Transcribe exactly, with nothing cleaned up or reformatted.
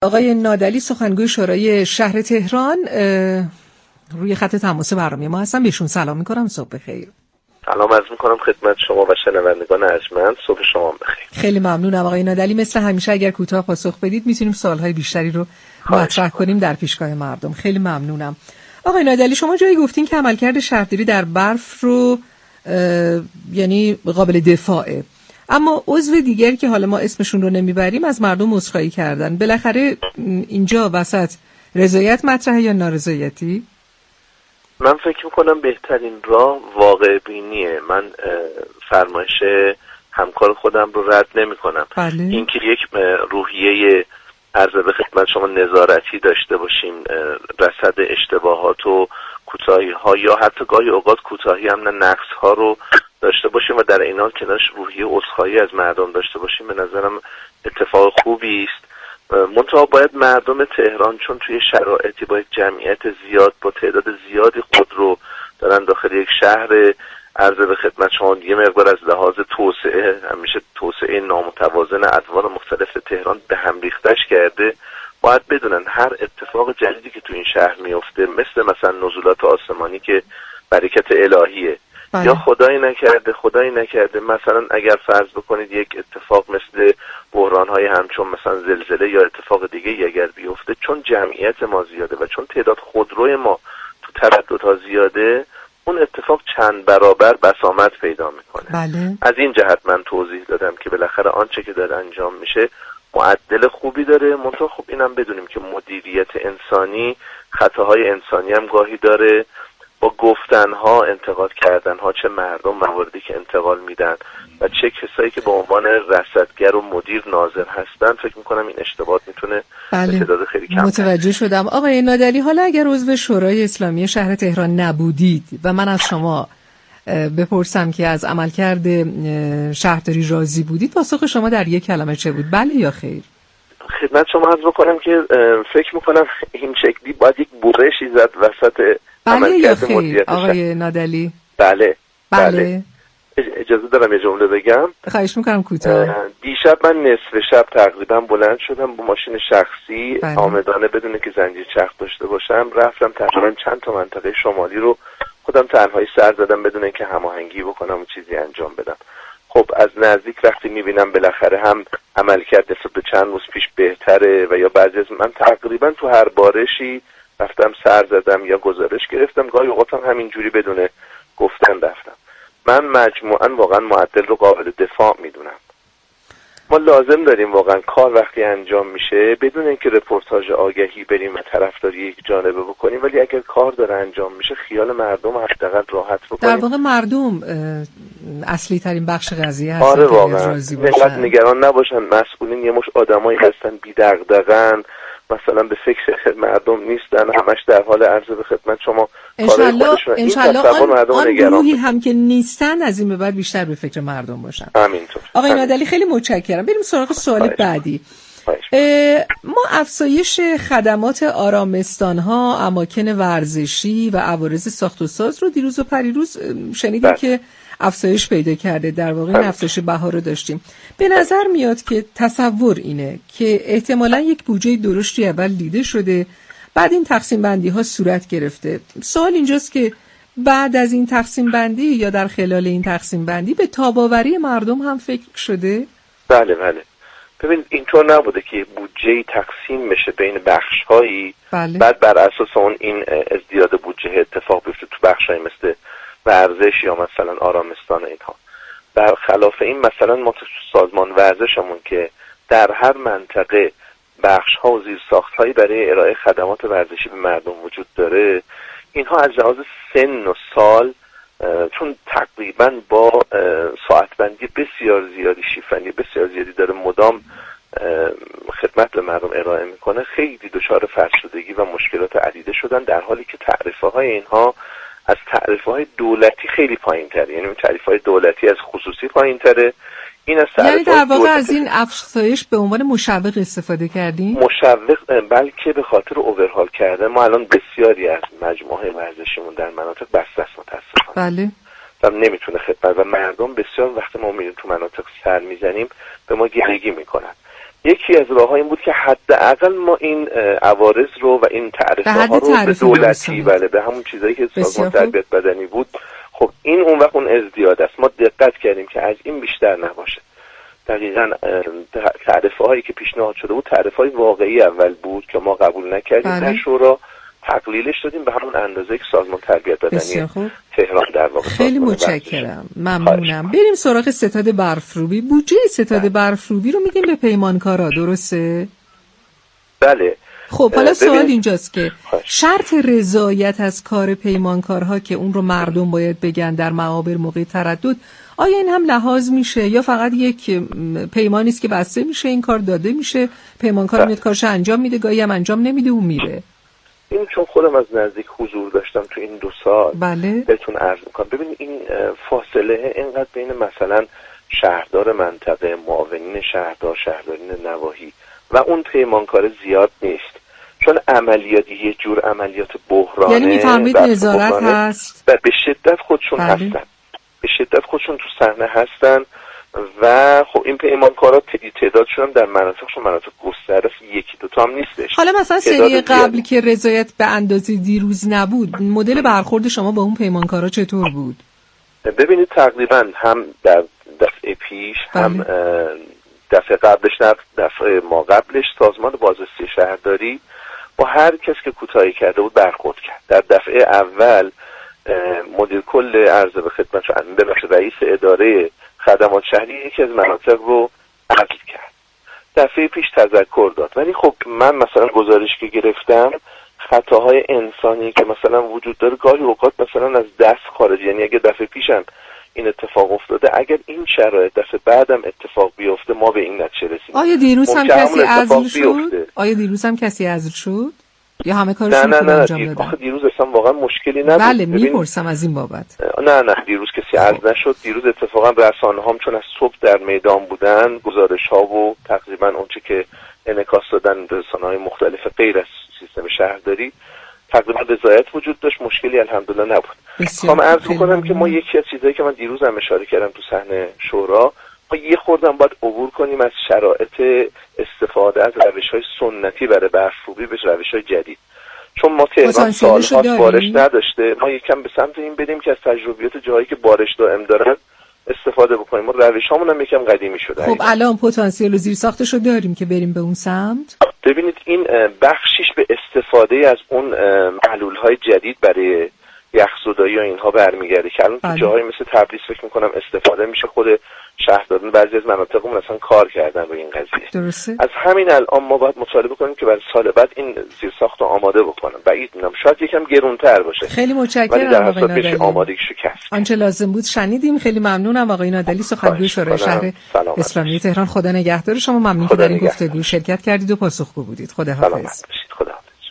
آقای نادلی سخنگوی شورای شهر تهران روی خط تماس برنامه ما هستن. بهشون سلام میکنم. صبح بخیر. سلام عرض میکنم خدمت شما و شنوندگان ارجمند. صبح شما بخیر. خیلی ممنونم آقای نادلی. مثل همیشه اگر کوتاه پاسخ بدید میتونیم سوالهای بیشتری رو مطرح کنیم در پیشگاه مردم. خیلی ممنونم. آقای نادلی شما جایی گفتین که عملکرد شهرداری در برف رو یعنی قابل دفاعه، اما عضو دیگری که حالا ما اسمشون رو نمیبریم از مردم عذرخواهی کردن. بالاخره اینجا وسط رضایت مطرحه یا نارضایتی؟ من فکر میکنم بهترین راه واقع بینیه. من فرمایش همکار خودم رو رد نمی کنم. بله. اینکه یک روحیه عرض به خدمت شما نظارتی داشته باشیم، رصد اشتباهات و کوتاهی ها یا حتی گاهی اوقات کوتاهی هم نه نقص ها رو داشته باشیم و در این حال کنارش روحیه عذرخواهی از مردم داشته باشیم، به نظرم اتفاق خوبی است. منتها باید مردم تهران چون توی شرایطی با یک جمعیت زیاد با تعداد زیادی خودرو دارن داخل یک شهر عرض به خدمت شما یه مقدار از لحاظ توسعه همیشه توسعه نامتوازن ادوار مختلف تهران به هم ریختش کرده، باید بدونن هر اتفاق جدیدی که تو این شهر میفته مثل مثلا نزولات آسمانی که برکت الهیه بله. یا خدایی نکرده خدایی نکرده مثلا اگر فرض بکنید یک اتفاق مثل بحران‌های همچون مثلا زلزله یا اتفاق دیگه اگر بیفته، چون جمعیت ما زیاده و چون تعداد خودروی ما تو ترددها زیاده، اون اتفاق چند برابر بسامد پیدا میکنه. بله. از این جهت من توضیح دادم که بالاخره آنچه که داره انجام میشه معدل خوبی داره، منتها خب اینم بدونیم که مدیریت انسانی خطاهای انسانی هم گاهی داره، با گفتنها انتقاد کردنها، چه مردم مواردی که انتقال میدن و چه کسایی که به عنوان رصدگر و مدیر ناظر هستن، فکر میکنم این اشتباهات میتونه بله. تعداد خیلی کم متوجه کنه. شدم. آقای نادلی حالا اگر عضو شورای اسلامی شهر تهران نبودید و من از شما بپرسم که از عملکرد شهرداری راضی بودید، پاسخ شما در یک کلمه چه بود؟ بله یا خیر؟ خدمت شما عرض بکنم که فکر میکنم این شکلی باید یک برشی زد وسط بله یا خیر آقای نادلی؟ بله بله, بله. اجازه دارم یه جمله بگم؟ خواهش میکنم کوتاه. دیشب من نصف شب تقریبا بلند شدم با ماشین شخصی بله. آمدانه بدون که زنجیر چرخ داشته باشم، رفتم تقریبا چند تا منطقه شمالی رو خودم تنهایی سر زدم بدون اینکه هماهنگی بکنم و چیزی انجام بدم. خب از نزدیک وقتی میبینم بالاخره هم عملکرد نسبت به چند روز پیش بهتره و یا بعضی از من تقریبا تو هر بارشی رفتم سر زدم یا گزارش گرفتم، گاهی اوقات هم همینجوری بدون گفتن رفتم. من مجموعاً واقعا معدل رو قابل دفاع میدونم. ما لازم داریم واقعا کار وقتی انجام میشه بدون اینکه رپورتاژ آگهی بریم و طرفداری یک جانبه بکنیم، ولی اگر کار داره انجام میشه خیال مردم حداقل راحت بکنیم. در واقع مردم اصلی ترین بخش قضیه هستن. آره واقعا نگران نگران نباشن، مسئولین یه مش آدمایی هستن بی دغدغه‌ن، مثلا به فکر مردم نیستن، همش در حال عرض به خدمت شما انشالله انشالله آن, آن گروهی هم که نیستن از این به بعد بیشتر به فکر مردم باشن. همینطور. آقای نادلی خیلی متشکرم. بریم سراغ سوال بعدی. ما افزایش خدمات آرامستان‌ها، اماکن ورزشی و عوارض ساخت و ساز رو دیروز و پریروز شنیدیم بله. که افزایش پیدا کرده. در واقع این افزایش بها رو داشتیم. به نظر میاد که تصور اینه که احتمالاً یک بودجه درشتی اول دیده شده، بعد این تقسیم بندی ها صورت گرفته. سوال اینجاست که بعد از این تقسیم بندی یا در خلال این تقسیم بندی به تاباوری مردم هم فکر شده؟ بله بله. ببین اینطور نبوده که بودجه تقسیم بشه بین بخش‌هایی بله. بعد بر اساس اون این ازدیاد بودجه اتفاق بیفته تو بخش‌های مثل ورزش یا مثلا آرامستان اینها. در خلاف این مثلا ما تو سازمان ورزشمون که در هر منطقه بخش‌ها و زیرساخت‌هایی برای ارائه خدمات ورزشی به مردم وجود داره، اینها از لحاظ سن و سال چون تقریبا با ساعتبندی بسیار زیادی، شیفت‌بندی بسیار زیادی داره مدام خدمت به مردم ارائه میکنه، خیلی دچار فرسودگی و مشکلات عدیده شدن، در حالی که تعرفه های اینها از تعرفه های دولتی خیلی پایین تره، یعنی تعرفه های دولتی از خصوصی پایین تره. این از یعنی در واقع از این افزایش به عنوان مشوق استفاده کردیم؟ مشوق بلکه به خاطر اوورهال کردن. ما الان بسیاری از مجموعه ورزشیمون در مناطق بسته است متاسفانه. بله. و نمیتونه خدمت و مردم بسیار وقت ما میریم تو مناطق سر میزنیم به ما گریگی میکنن. یکی از راه‌ها این بود که حداقل ما این عوارض رو و این تعرفه ها رو به دولتی بله به همون چیزایی که سازمان تربیت بدنی بود، خب این اون وقت اون ازدیاد است. ما دقت کردیم که از این بیشتر نباشه. دقیقاً تعرفه هایی که پیشنهاد شده بود تعرفه های واقعی اول بود که ما قبول نکردیم. در شورا تقلیلش دادیم به همون اندازه که سازمان تربیت بدنی تهران در واقع. خیلی متشکرم، ممنونم. بریم سراغ ستاد برفروبی. بودجه ستاد برفروبی رو میدیم به پیمانکارا، درسته؟ بله. خب حالا سوال اینجاست که شرط رضایت از کار پیمانکارها که اون رو مردم باید بگن در معابر موقع تردد، آیا این هم لحاظ میشه یا فقط یک پیمانی است که بسته میشه این کار داده میشه، پیمانکار میاد کارش انجام میده، گاهی هم انجام نمیده اون میره؟ این چون خودم از نزدیک حضور داشتم تو این دو سال بله بهتون عرض میکنم. ببینید این فاصله اینقدر بین مثلا شهردار منطقه، معاونین شهردار، شهردارین نواحی و اون پیمانکار زیاد نیست، چون عملیات یه جور عملیات بحرانه، یعنی میفرمایید نظارت هست و به شدت خودشون بله. هستن به شدت خودشون تو صحنه هستن و خب این پیمانکارا تعدادشون هم در مناطقشون مناطق گسترده است، یکی دو تا هم نیستش. حالا مثلا سری قبل که رضایت به اندازه دیروز نبود، مدل برخورد شما با اون پیمانکارا چطور بود؟ ببینید تقریبا هم در دفعه پیش بله. هم دفعه قبلش دفعه ما قبلش سازمان بازرسی شهرداری با هر کس که کوتاهی کرده بود برخورد کرد. در دفعه اول مدیر کل عرض به خدمت ببخشید رئیس اداره خدمات شهری یکی از مناطق رو عزل کرد. دفعه پیش تذکر داد، ولی خب من مثلا گزارش که گرفتم خطاهای انسانی که مثلا وجود داره گاهی اوقات مثلا از دست خارج، یعنی اگه دفعه پیشم این اتفاق افتاده، اگر این شرایط دفعه بعدم اتفاق بیفته ما به این نتیجه رسیدیم. آیا دیروز هم کسی عزل شد؟ آیا دیروز هم کسی عزل شد؟ یا همه کارشون نه نه نه دیر... آخه دیروز اصلا واقعا مشکلی نبود. بله میپرسم از این بابت. نه نه دیروز کسی عزل نشد. دیروز اتفاقا رسانه هم چون از صبح در میدان بودن گزارش ها و تقریبا اونچه که انعکاس دادن رسانه های مختلف غیر از سیستم شهرداری تقریبا رضایت وجود داشت، مشکلی الحمدلله نبود. میخوام عرض کنم که ما یکی از چیزایی که من دیروز هم اشاره کردم تو صحنه شورا، ما یه خوردم باید عبور کنیم از شرایط استفاده از روش‌های سنتی برای برفروبی به روش‌های جدید. چون ما تهران سال‌ها بارش نداشته، ما یکم به سمت این بریم که از تجربیات جایی که بارش دائم دارن استفاده بکنیم. ما روش‌هامون هم یکم قدیمی شده. خب الان پتانسیل و زیرساختشو داریم که بریم به اون سمت. ببینید این بخشیش به استفاده از اون محلول‌های جدید برای یخزدایی و اینها برمیگرده که الان تو جاهای مثل تبریز فکر می‌کنم استفاده میشه. خود شهرداران بعضی از مناطقمون اصلا کار کردن روی این قضیه. درسته. از همین الان ما باید مطالبه کنیم که برای سال بعد این زیرساخت رو آماده بکنن. بعید می‌دونم شاید یکم گران‌تر باشه. خیلی متشکرم آقای نادری. آمادگیشو کسب. آنچه لازم بود شنیدیم. خیلی ممنونم آقای نادری، سخنگوی شورای شهر اسلامی تهران. خدا نگهدار شما. ممنون که در این گفتگو شرکت کردید و پاسخگو بودید. خداحافظ.